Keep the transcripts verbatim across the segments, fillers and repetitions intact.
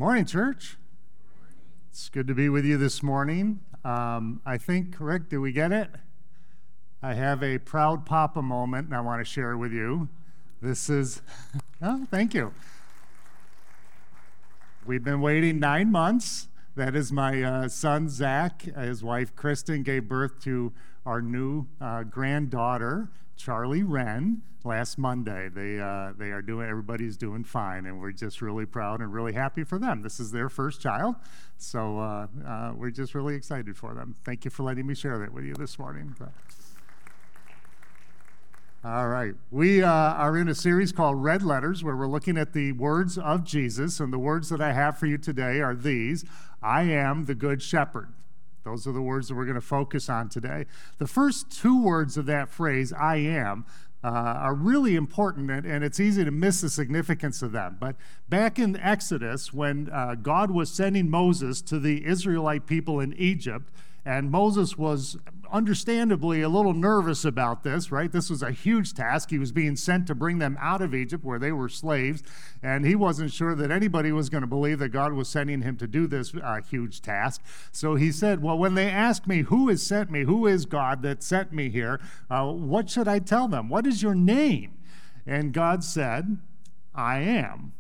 Morning, church. It's good to be with you this morning. Um, I think, Rick, do we get it? I have a proud papa moment, and I want to share with you. This is, oh, thank you. We've been waiting nine months. That is my uh, son, Zach. His wife, Kristen, gave birth to our new uh, granddaughter, Charlie Wren, last Monday. They uh, they are doing, everybody's doing fine, and we're just really proud and really happy for them. This is their first child, so uh, uh, we're just really excited for them. Thank you for letting me share that with you this morning. All right. We uh, are in a series called Red Letters, where we're looking at the words of Jesus, and the words that I have for you today are these: I am the Good Shepherd. Those are the words that we're going to focus on today. The first two words of that phrase, I am, uh, are really important, and, and it's easy to miss the significance of them. But back in Exodus, when uh, God was sending Moses to the Israelite people in Egypt, and Moses was understandably a little nervous about this, right? This was a huge task. He was being sent to bring them out of Egypt where they were slaves, and he wasn't sure that anybody was going to believe that God was sending him to do this uh, huge task. So he said, well, when they ask me, who has sent me? Who is God that sent me here? Uh, what should I tell them? What is your name? And God said, I am.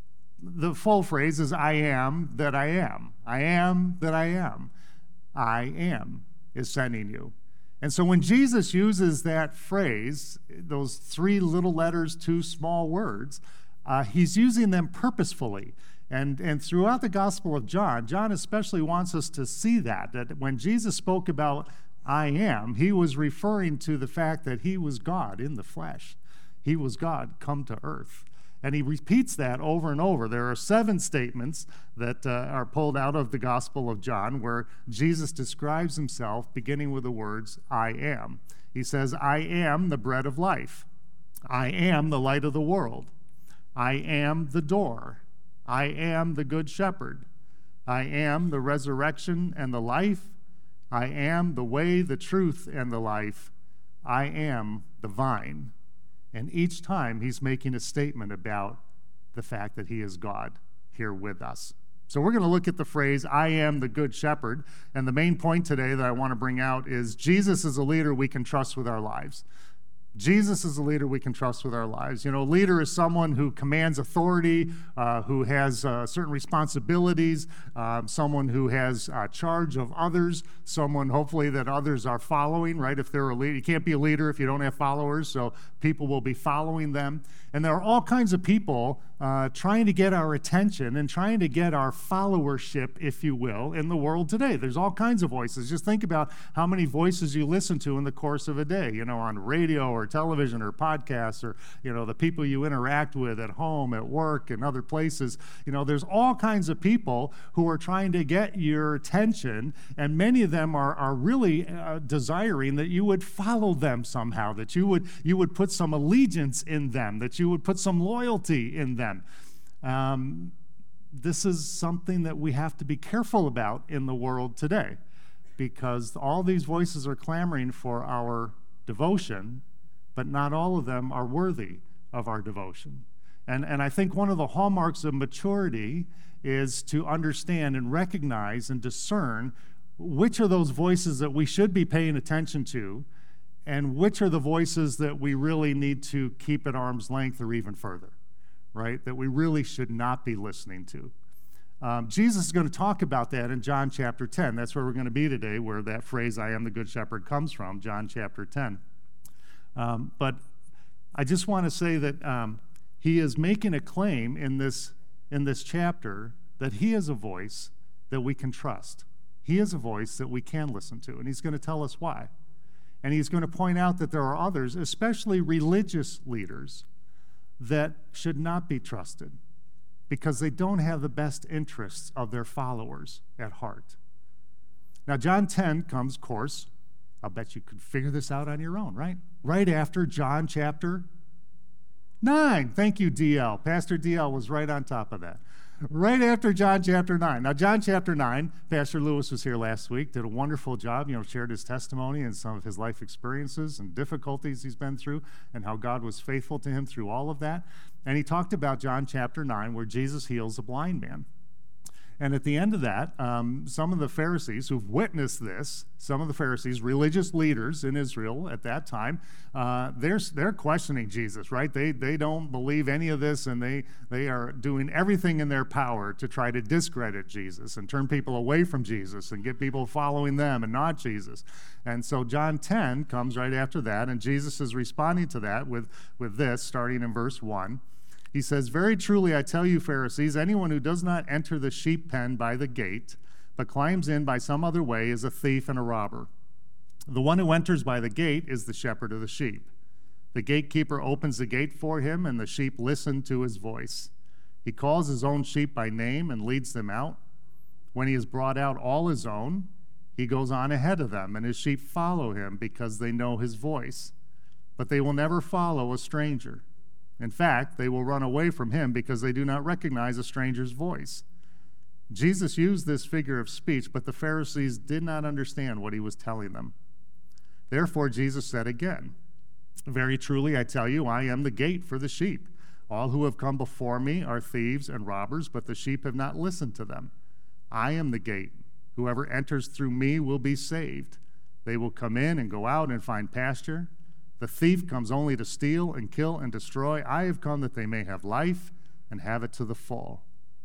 The full phrase is, I am that I am. I am that I am. I am is sending you. And so when Jesus uses that phrase, those three little letters, two small words, uh, he's using them purposefully. And, and throughout the Gospel of John, John especially wants us to see that, that when Jesus spoke about I am, he was referring to the fact that he was God in the flesh. He was God come to earth. And he repeats that over and over. There are seven statements that uh, are pulled out of the Gospel of John where Jesus describes himself beginning with the words, I am. He says, I am the bread of life. I am the light of the world. I am the door. I am the good shepherd. I am the resurrection and the life. I am the way, the truth, and the life. I am the vine. And each time he's making a statement about the fact that he is God here with us. So we're going to look at the phrase, I am the good shepherd. And the main point today that I want to bring out is Jesus is a leader we can trust with our lives. Jesus is a leader we can trust with our lives. You know, a leader is someone who commands authority, uh, who has uh, certain responsibilities, uh, someone who has uh, charge of others, someone hopefully that others are following, right? If they're a leader, you can't be a leader if you don't have followers, so people will be following them. And there are all kinds of people uh, trying to get our attention and trying to get our followership, if you will, in the world today. There's all kinds of voices. Just think about how many voices you listen to in the course of a day, you know, on radio or television or podcasts, or, you know, the people you interact with at home, at work, and other places. You know, there's all kinds of people who are trying to get your attention, and many of them are, are really uh, desiring that you would follow them somehow, that you would, you would put some allegiance in them, that you would put some loyalty in them. Um, this is something that we have to be careful about in the world today, because all these voices are clamoring for our devotion, but not all of them are worthy of our devotion. And, and I think one of the hallmarks of maturity is to understand and recognize and discern which are those voices that we should be paying attention to, and which are the voices that we really need to keep at arm's length or even further, right? That we really should not be listening to. Um, Jesus is going to talk about that in John chapter ten. That's where we're going to be today, where that phrase, I am the good shepherd, comes from, John chapter ten. Um, but I just want to say that um, he is making a claim in this, in this chapter that he is a voice that we can trust. He is a voice that we can listen to, and he's going to tell us why. And he's going to point out that there are others, especially religious leaders, that should not be trusted because they don't have the best interests of their followers at heart. Now, John ten comes, of course, I'll bet you could figure this out on your own, right? Right after John chapter nine. Thank you, D L. Pastor D L was right on top of that. Right after John chapter nine. Now, John chapter nine, Pastor Lewis was here last week, did a wonderful job, you know, shared his testimony and some of his life experiences and difficulties he's been through and how God was faithful to him through all of that. And he talked about John chapter nine, where Jesus heals a blind man. And at the end of that, um, some of the Pharisees who've witnessed this, some of the Pharisees, religious leaders in Israel at that time, uh, they're they're questioning Jesus, right? They they don't believe any of this, and they they are doing everything in their power to try to discredit Jesus and turn people away from Jesus and get people following them and not Jesus. And so John ten comes right after that, and Jesus is responding to that with with this, starting in verse one. He says, "Very truly I tell you, Pharisees, anyone who does not enter the sheep pen by the gate, but climbs in by some other way, is a thief and a robber. The one who enters by the gate is the shepherd of the sheep. The gatekeeper opens the gate for him, and the sheep listen to his voice. He calls his own sheep by name and leads them out. When he has brought out all his own, he goes on ahead of them, and his sheep follow him because they know his voice. But they will never follow a stranger. In fact, they will run away from him because they do not recognize a stranger's voice." Jesus used this figure of speech, but the Pharisees did not understand what he was telling them. Therefore, Jesus said again, "Very truly I tell you, I am the gate for the sheep. All who have come before me are thieves and robbers, but the sheep have not listened to them. I am the gate. Whoever enters through me will be saved. They will come in and go out and find pasture. The thief comes only to steal and kill and destroy. I have come that they may have life and have it to the full.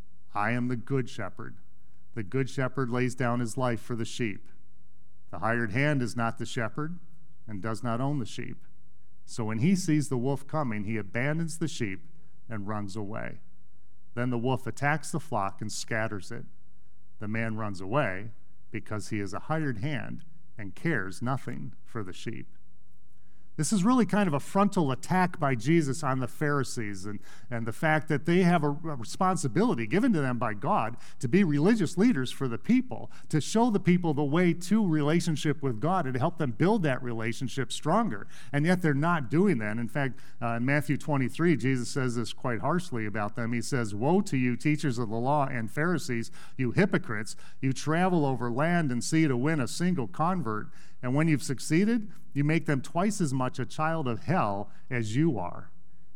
I am the good shepherd. The good shepherd lays down his life for the sheep. The hired hand is not the shepherd and does not own the sheep. So when he sees the wolf coming, he abandons the sheep and runs away. Then the wolf attacks the flock and scatters it. The man runs away because he is a hired hand and cares nothing for the sheep." This is really kind of a frontal attack by Jesus on the Pharisees and, and the fact that they have a, a responsibility given to them by God to be religious leaders for the people, to show the people the way to relationship with God and to help them build that relationship stronger. And yet they're not doing that. In fact, uh, in Matthew twenty-three, Jesus says this quite harshly about them. He says, "Woe to you, teachers of the law and Pharisees, you hypocrites! You travel over land and sea to win a single convert, and when you've succeeded, you make them twice as much a child of hell as you are."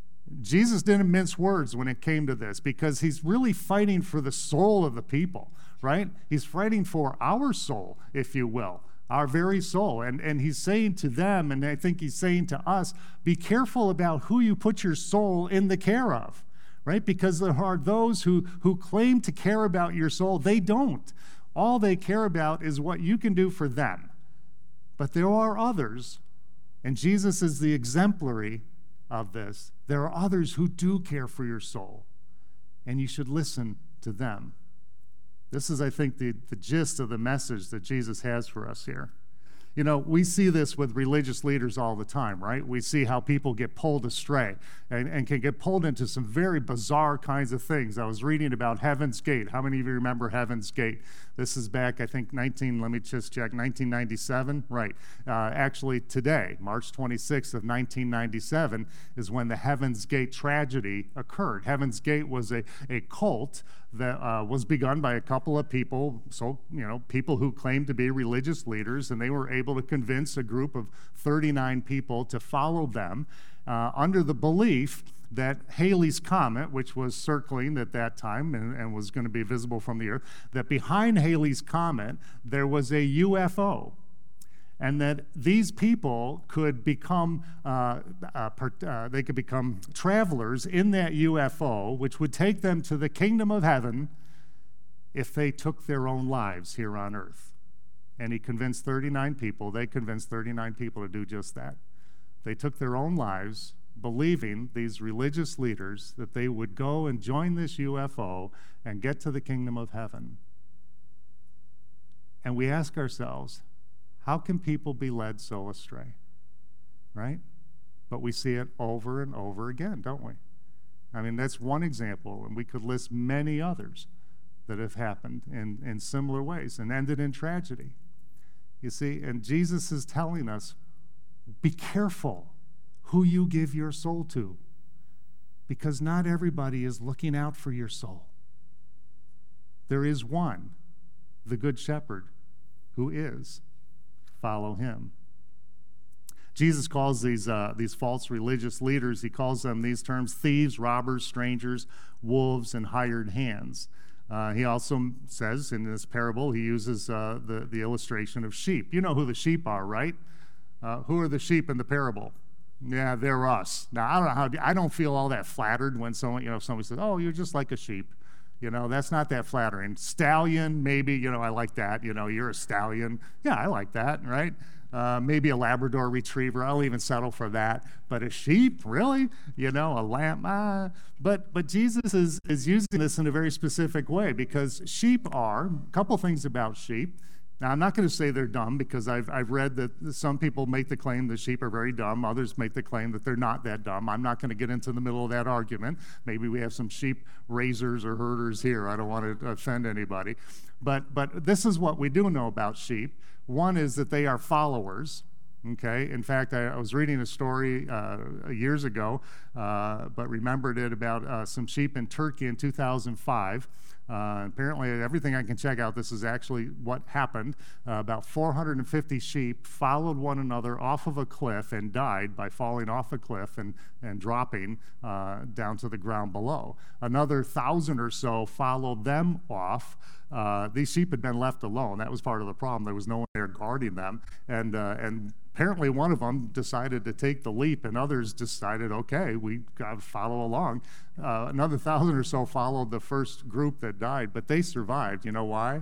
Jesus didn't mince words when it came to this because he's really fighting for the soul of the people, right? He's fighting for our soul, if you will, our very soul. And, and he's saying to them, and I think he's saying to us, be careful about who you put your soul in the care of, right? Because there are those who, who claim to care about your soul. They don't. All they care about is what you can do for them. But there are others, and Jesus is the exemplary of this. There are others who do care for your soul, and you should listen to them. This is, I think, the, the gist of the message that Jesus has for us here. You know, we see this with religious leaders all the time, right? We see how people get pulled astray and, and can get pulled into some very bizarre kinds of things. I was reading about Heaven's Gate. How many of you remember Heaven's Gate? This is back, I think, nineteen, let me just check, nineteen ninety-seven? Right. Uh, actually, today, March twenty-sixth of nineteen ninety-seven, is when the Heaven's Gate tragedy occurred. Heaven's Gate was a, a cult that uh, was begun by a couple of people, so, you know, people who claimed to be religious leaders, and they were able to convince a group of thirty-nine people to follow them uh, under the belief that Halley's Comet, which was circling at that time and, and was going to be visible from the Earth, that behind Halley's Comet there was a U F O, and that these people could become uh, uh, uh, they could become travelers in that U F O, which would take them to the kingdom of heaven if they took their own lives here on earth. And he convinced thirty-nine people, they convinced thirty-nine people to do just that. They took their own lives, believing, these religious leaders, that they would go and join this U F O and get to the kingdom of heaven. And we ask ourselves, how can people be led so astray, right? But we see it over and over again, don't we? I mean, that's one example, and we could list many others that have happened in, in similar ways and ended in tragedy. You see, and Jesus is telling us, be careful who you give your soul to, because not everybody is looking out for your soul. There is one, the Good Shepherd, who is. Follow him. Jesus calls these, uh, these false religious leaders, he calls them these terms: thieves, robbers, strangers, wolves, and hired hands. Uh, he also says in this parable, he uses uh, the, the illustration of sheep. You know who the sheep are, right? Uh, who are the sheep in the parable? Yeah, they're us. Now, I don't know how, I don't feel all that flattered when someone, you know, somebody says, oh, you're just like a sheep. You know, that's not that flattering. Stallion, maybe, you know, I like that. You know, you're a stallion. Yeah, I like that, right? Uh, maybe a Labrador retriever. I'll even settle for that. But a sheep, really? You know, a lamb? Ah. But but Jesus is, is using this in a very specific way because sheep are, a couple things about sheep. Now, I'm not going to say they're dumb because I've, I've read that some people make the claim that sheep are very dumb. Others make the claim that they're not that dumb. I'm not going to get into the middle of that argument. Maybe we have some sheep raisers or herders here. I don't want to offend anybody. But, but this is what we do know about sheep. One is that they are followers. Okay. In fact, I, I was reading a story uh, years ago, uh, but remembered it about uh, some sheep in Turkey in two thousand five. Uh, apparently, everything I can check out, this is actually what happened. Uh, about four hundred fifty sheep followed one another off of a cliff and died by falling off a cliff and, and dropping uh, down to the ground below. Another thousand or so followed them off. Uh, these sheep had been left alone. That was part of the problem. There was no one there guarding them. And, uh, and apparently one of them decided to take the leap, and others decided, okay, we got to follow along. Uh, another thousand or so followed the first group that died, but they survived. You know why?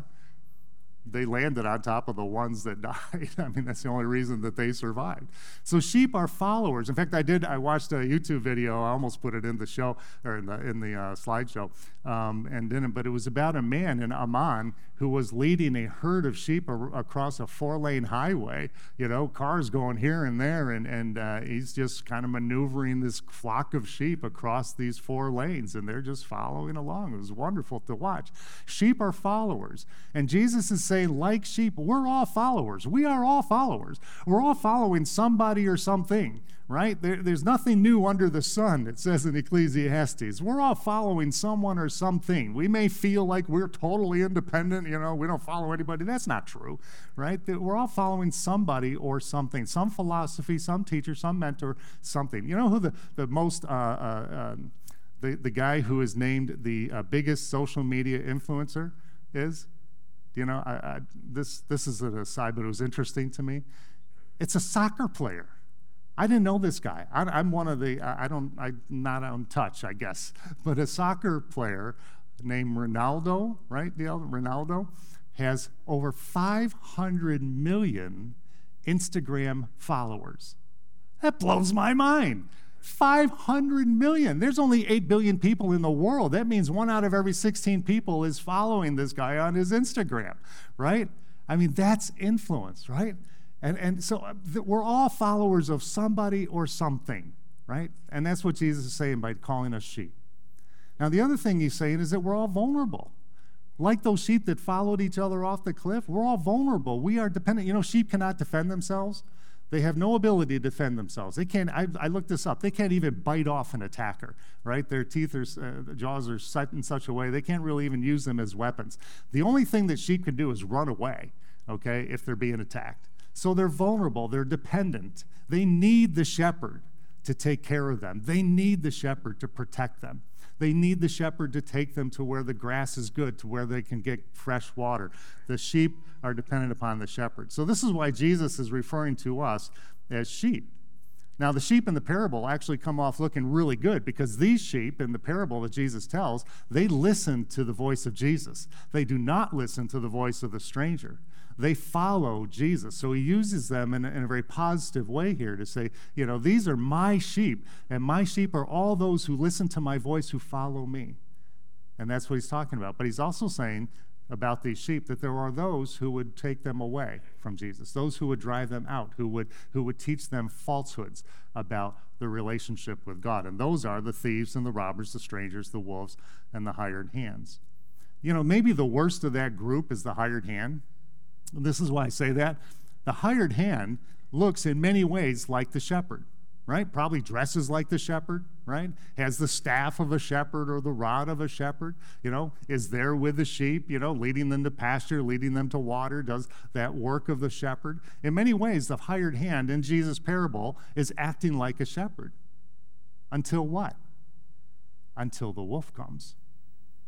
They landed on top of the ones that died. I mean, that's the only reason that they survived. So sheep are followers. In fact, I did, I watched a YouTube video. I almost put it in the show, or in the, in the uh, slideshow, um, and didn't, but it was about a man in Amman who was leading a herd of sheep ar- across a four-lane highway. You know, cars going here and there, and, and uh, he's just kind of maneuvering this flock of sheep across these four lanes, and they're just following along. It was wonderful to watch. Sheep are followers, and Jesus is saying, like sheep, we're all followers. We are all followers. We're all following somebody or something, right? There, there's nothing new under the sun, it says in Ecclesiastes. We're all following someone or something. We may feel like we're totally independent, you know, we don't follow anybody. That's not true, right? We're all following somebody or something, some philosophy, some teacher, some mentor, something. You know who the, the most, uh, uh, uh, the, the guy who is named the uh, biggest social media influencer is? You know, I, I, this this is an aside, but it was interesting to me. It's a soccer player. I didn't know this guy. I, I'm one of the, I, I don't, I'm not on touch, I guess. But a soccer player named Ronaldo, right? The other Ronaldo has over five hundred million Instagram followers. That blows my mind. five hundred million. There's only eight billion people in the world. That means one out of every sixteen people is following this guy on his Instagram, right? I mean, that's influence, right? And, and so we're all followers of somebody or something, right? And that's what Jesus is saying by calling us sheep. Now, the other thing he's saying is that we're all vulnerable. Like those sheep that followed each other off the cliff, we're all vulnerable. We are dependent. You know, sheep cannot defend themselves. They have no ability to defend themselves. They can't, I, I looked this up, they can't even bite off an attacker, right? Their teeth are, uh, jaws are set in such a way, they can't really even use them as weapons. The only thing that sheep can do is run away, okay, if they're being attacked. So they're vulnerable, they're dependent. They need the shepherd to take care of them. They need the shepherd to protect them. They need the shepherd to take them to where the grass is good, to where they can get fresh water. The sheep are dependent upon the shepherd. So this is why Jesus is referring to us as sheep. Now, the sheep in the parable actually come off looking really good because these sheep in the parable that Jesus tells, they listen to the voice of Jesus. They do not listen to the voice of the stranger. They follow Jesus. So he uses them in a, in a very positive way here to say, you know, these are my sheep, and my sheep are all those who listen to my voice, who follow me. And that's what he's talking about. But he's also saying about these sheep that there are those who would take them away from Jesus, those who would drive them out, who would, who would teach them falsehoods about the relationship with God. And those are the thieves and the robbers, the strangers, the wolves, and the hired hands. You know, maybe the worst of that group is the hired hand. This is why I say that. The hired hand looks in many ways like the shepherd, right? Probably dresses like the shepherd, right? Has the staff of a shepherd or the rod of a shepherd, you know, is there with the sheep, you know, leading them to pasture, leading them to water, does that work of the shepherd. In many ways, the hired hand in Jesus' parable is acting like a shepherd. Until what? Until the wolf comes.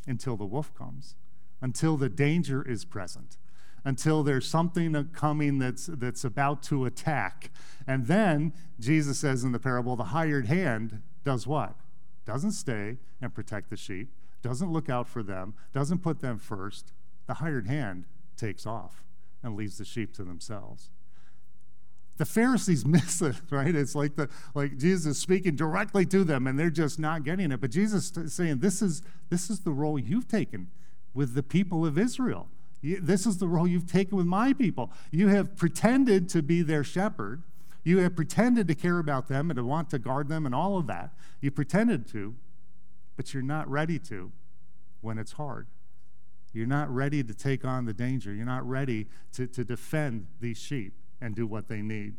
until the wolf comes, until the danger is present, until there's something coming that's, that's about to attack. And then Jesus says in the parable, the hired hand does what? Doesn't stay and protect the sheep, doesn't look out for them, doesn't put them first. The hired hand takes off and leaves the sheep to themselves. The Pharisees miss it, right? It's like the like Jesus is speaking directly to them, and they're just not getting it. But Jesus is saying, this is, this is the role you've taken with the people of Israel. You, this is the role you've taken with my people. You have pretended to be their shepherd. You have pretended to care about them and to want to guard them and all of that. You pretended to, but you're not ready to when it's hard. You're not ready to take on the danger. You're not ready to, to defend these sheep and do what they need.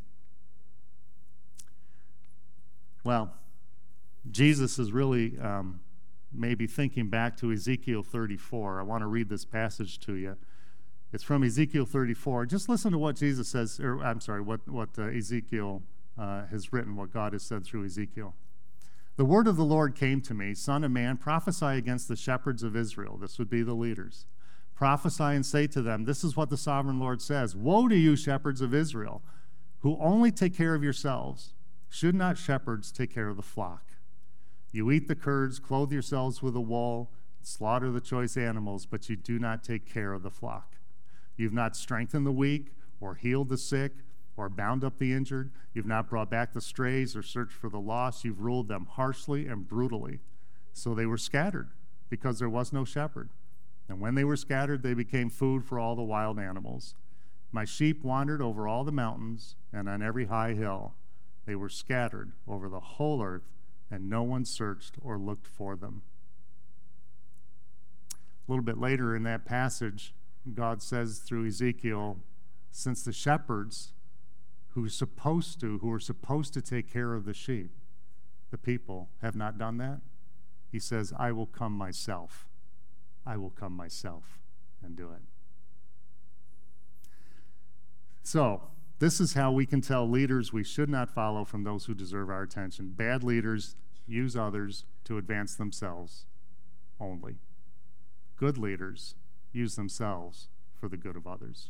Well, Jesus is really um, maybe thinking back to Ezekiel thirty-four. I want to read this passage to you. It's from Ezekiel thirty-four. Just listen to what Jesus says, or I'm sorry, what, what uh, Ezekiel uh, has written, what God has said through Ezekiel. The word of the Lord came to me, Son of man, prophesy against the shepherds of Israel. This would be the leaders. Prophesy and say to them, this is what the sovereign Lord says. Woe to you, shepherds of Israel, who only take care of yourselves. Should not shepherds take care of the flock? You eat the curds, clothe yourselves with the wool, slaughter the choice animals, but you do not take care of the flock. You've not strengthened the weak, or healed the sick, or bound up the injured. You've not brought back the strays or searched for the lost. You've ruled them harshly and brutally. So they were scattered because there was no shepherd. And when they were scattered, they became food for all the wild animals. My sheep wandered over all the mountains and on every high hill. They were scattered over the whole earth, and no one searched or looked for them. A little bit later in that passage, God says through Ezekiel, since the shepherds who are supposed to, who are supposed to take care of the sheep, the people, have not done that, he says, I will come myself. I will come myself and do it. So, this is how we can tell leaders we should not follow from those who deserve our attention. Bad leaders use others to advance themselves only. Good leaders use themselves for the good of others.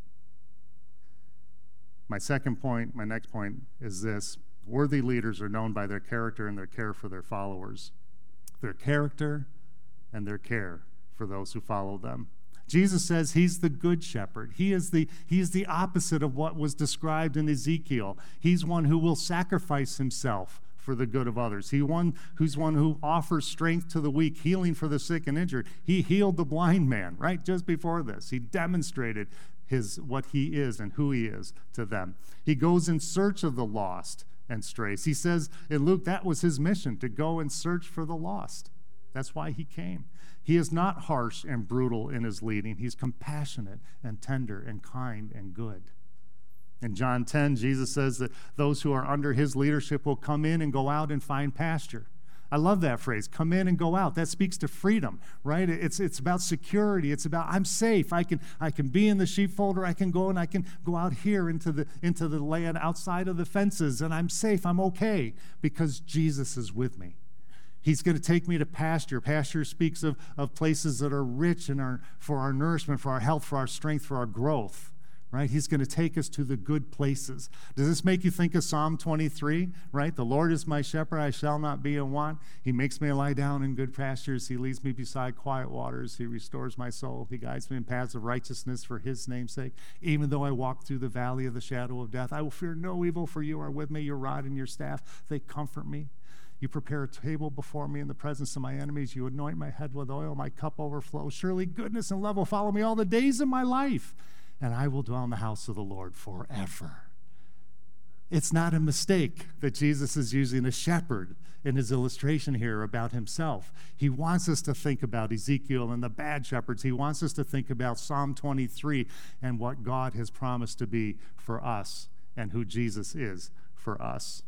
My second point, my next point is this. Worthy leaders are known by their character and their care for their followers. Their character and their care for those who follow them. Jesus says he's the good shepherd. He is the, he is the opposite of what was described in Ezekiel. He's one who will sacrifice himself for the good of others. He one who's one who offers strength to the weak, healing for the sick and injured. He healed the blind man, right? Just before this, he demonstrated his what he is and who he is to them. He goes in search of the lost and strays. He says in Luke that was his mission, to go and search for the lost. That's why he came. He is not harsh and brutal in his leading. He's compassionate and tender and kind and good. In John ten, Jesus says that those who are under his leadership will come in and go out and find pasture. I love that phrase, come in and go out. That speaks to freedom, right? It's it's about security. It's about I'm safe. I can I can be in the sheepfold, or I can go and I can go out here into the into the land outside of the fences, and I'm safe. I'm okay because Jesus is with me. He's going to take me to pasture. Pasture speaks of, of places that are rich in our, for our nourishment, for our health, for our strength, for our growth, right? He's going to take us to the good places. Does this make you think of Psalm twenty-three, right? The Lord is my shepherd, I shall not be in want. He makes me lie down in good pastures. He leads me beside quiet waters. He restores my soul. He guides me in paths of righteousness for his name's sake. Even though I walk through the valley of the shadow of death, I will fear no evil, for you are with me. Your rod and your staff, they comfort me. You prepare a table before me in the presence of my enemies. You anoint my head with oil. My cup overflows. Surely goodness and love will follow me all the days of my life, and I will dwell in the house of the Lord forever. It's not a mistake that Jesus is using a shepherd in his illustration here about himself. He wants us to think about Ezekiel and the bad shepherds. He wants us to think about Psalm twenty-three and what God has promised to be for us and who Jesus is for us.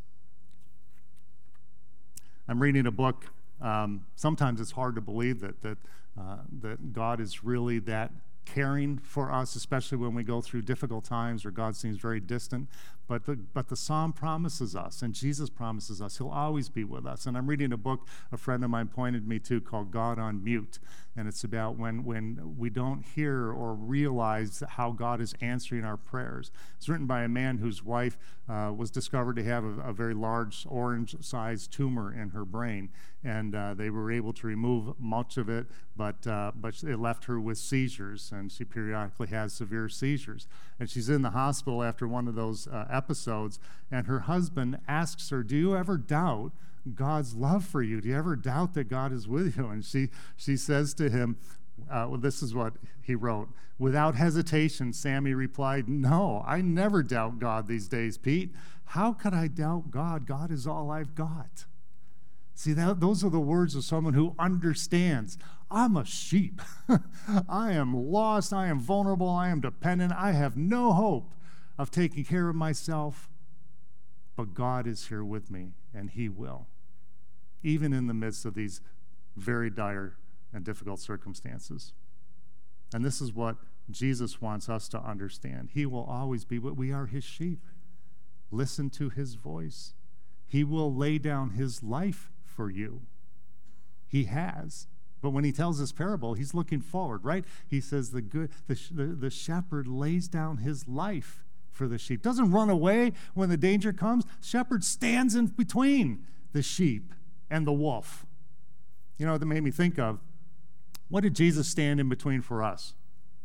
I'm reading a book. Um, sometimes it's hard to believe that that uh, that God is really that caring for us, especially when we go through difficult times or God seems very distant. But the, but the psalm promises us, and Jesus promises us, he'll always be with us. And I'm reading a book a friend of mine pointed me to called God on Mute. And it's about when, when we don't hear or realize how God is answering our prayers. It's written by a man whose wife uh, was discovered to have a, a very large orange-sized tumor in her brain. And uh, they were able to remove much of it, but, uh, but it left her with seizures, and she periodically has severe seizures. And she's in the hospital after one of those uh, episodes, and her husband asks her, do you ever doubt God's love for you? Do you ever doubt that God is with you? And she, she says to him, uh, well, this is what he wrote. Without hesitation, Sammy replied, no, I never doubt God these days, Pete. How could I doubt God? God is all I've got. See, that, those are the words of someone who understands. I'm a sheep. I am lost. I am vulnerable. I am dependent. I have no hope of taking care of myself. But God is here with me, and he will, even in the midst of these very dire and difficult circumstances. And this is what Jesus wants us to understand. He will always be what we are, his sheep. Listen to his voice. He will lay down his life for you. He has. But when he tells this parable, he's looking forward, right? He says the good the, the, the shepherd lays down his life for the sheep. Doesn't run away when the danger comes. Shepherd stands in between the sheep and the wolf. You know, that made me think of, what did Jesus stand in between for us?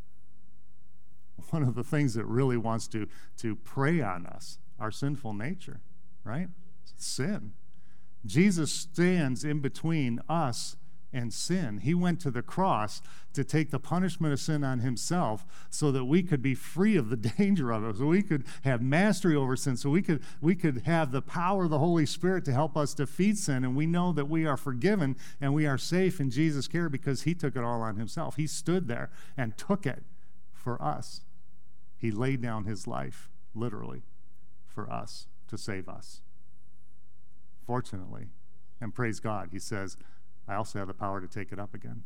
One of the things that really wants to, to prey on us, our sinful nature, right? Sin. Jesus stands in between us and sin. He went to the cross to take the punishment of sin on himself so that we could be free of the danger of it, so we could have mastery over sin, so we could, we could have the power of the Holy Spirit to help us defeat sin. And we know that we are forgiven and we are safe in Jesus' care because he took it all on himself. He stood there and took it for us. He laid down his life, literally, for us, to save us. Fortunately, and praise God, he says, I also have the power to take it up again.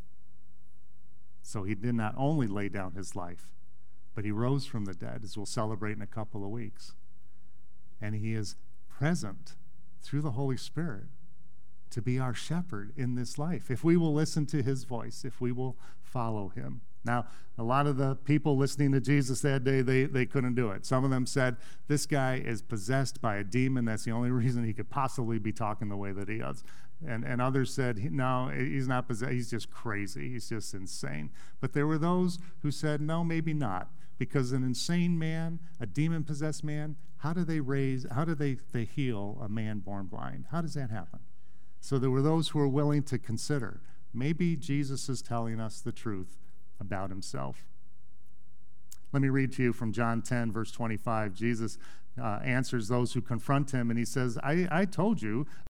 So he did not only lay down his life, but he rose from the dead, as we'll celebrate in a couple of weeks. And he is present through the Holy Spirit to be our shepherd in this life, if we will listen to his voice, if we will follow him. Now, a lot of the people listening to Jesus that day, they, they couldn't do it. Some of them said, this guy is possessed by a demon. That's the only reason he could possibly be talking the way that he is. And, and others said, no, he's not possessed. He's just crazy. He's just insane. But there were those who said, no, maybe not. Because an insane man, a demon-possessed man, how do they raise, how do they, they heal a man born blind? How does that happen? So there were those who were willing to consider, maybe Jesus is telling us the truth about himself. Let me read to you from John ten, verse twenty-five. Jesus uh, answers those who confront him, and he says, I, I told you